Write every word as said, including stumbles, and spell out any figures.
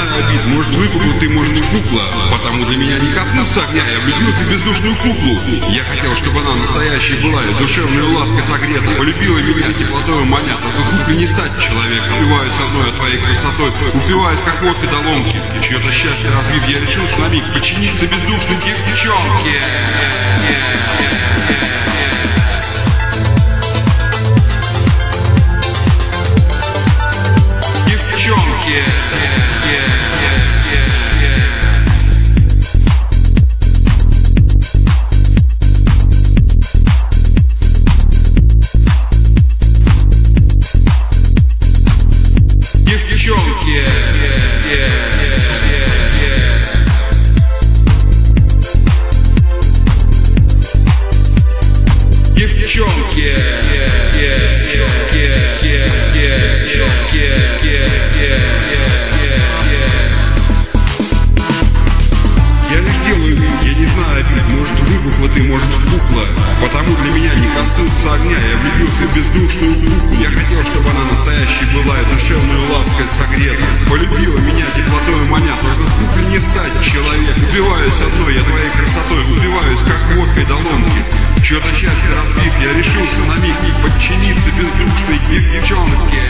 знаю обид, может выпукла ты, может не кукла. Потому для меня не коснуться огня, я влюбился в бездушную куклу. Я хотел, чтобы она настоящей была и душевной лаской согрета. Полюбила меня теплотою маня, только кукле не стать человеком. Упиваюсь одной от твоей красотой, упиваюсь как водка до ломки. Чье-то счастье разбив, я решился на миг подчиниться бездушной девчонке. Ты, может, пухла, потому для меня не коснуться огня. Я влюбился в бездушную куклу. Я хотел, чтобы она настоящей была и душевную лаской согрета. Полюбила меня теплотою маня, только кукле не стать человек. Упиваюсь одной, я твоей красотой, упиваюсь как водкой до ломки. Чье-то счастье разбив, я решился на миг не подчиниться бездушной девчонке.